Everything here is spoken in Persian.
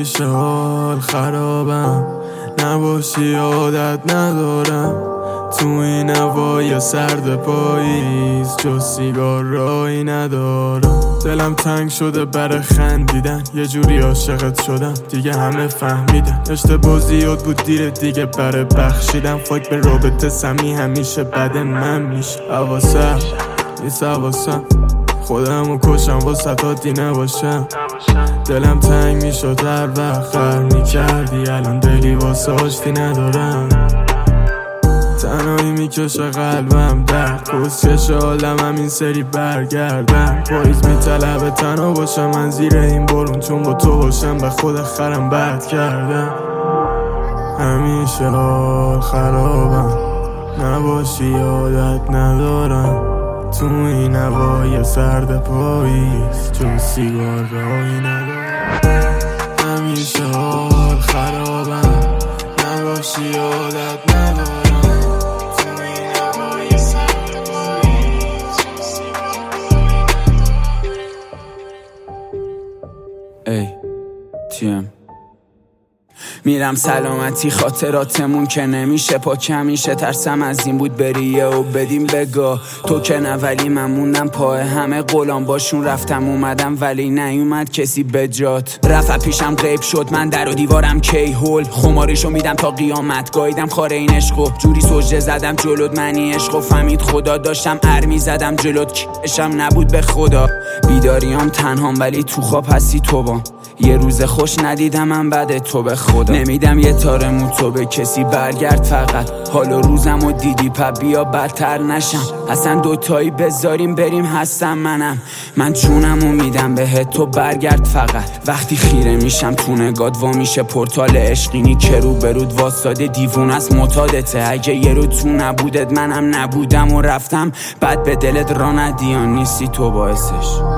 همیشه حال خرابم، نباشی عادت ندارم. تو این هوای سرد پاییز جز سیگار راهی ندارم. دلم تنگ شده برای خندیدن، یه جوری عاشقت شدم دیگه همه فهمیدن. اشتباه زیاد بود دیر دیگه برای بخشیدم. فاک به رابطه سمی همیشه بد من میشه. حواسم نیست حواسم، خودمو کشم واسه تا نباشم. دلم تنگ میشد هر وقت خر میکردی، الان دلی واسه آشتی ندارم. تنهایی میکشه قلبم درد، کسکش عالم همین سری برگردم. پاییز میطلبه تنها باشم من زیر این بارون، چون با تو باشم به خود خرم بد کردم. همیشه حال خرابم، نباشی عادت ندارم. تو این هوای سرد پاییز چون سیگار راهی ندارم. همیشه حال خرابم، نباشی عادت ندارم. ای تیم میرم سلامتی، خاطراتمون که نمیشه پاک. همیشه ترسم از این بود بریه و بدیم بگاه. تو که نه ولی من موندم پای همه غلام، باشون رفتم اومدم ولی نیومد کسی به جات. رفت پیشم غیب شد، من در و دیوارم کی هول. خمارشو میدم تا قیامت، گاییدم خار این عشقو. جوری سجده زدم جلوت منی عشقو، فهمید خدا داشتم ارمی زدم جلوت کشم نبود به خدا. بیداریام تنهام ولی تو خواب هستی تو با. یه روز خوش ندیدم من بعد تو به خدا. نمیدم یه تار مو تو به کسی، برگرد فقط. حال و روزم و دیدی پا بیا بدتر نشم. اصلا دوتایی بذاریم بریم، هستم من جونم و میدم بهت، تو برگرد فقط. وقتی خیره میشم تو نگات وا میشه پورتال عشقینی که رو برود واساده دیوون از معتادته. اگه یه رو تو نبودت منم نبودم و رفتم، بعد به دلت را ندیان نیستی تو باعثش.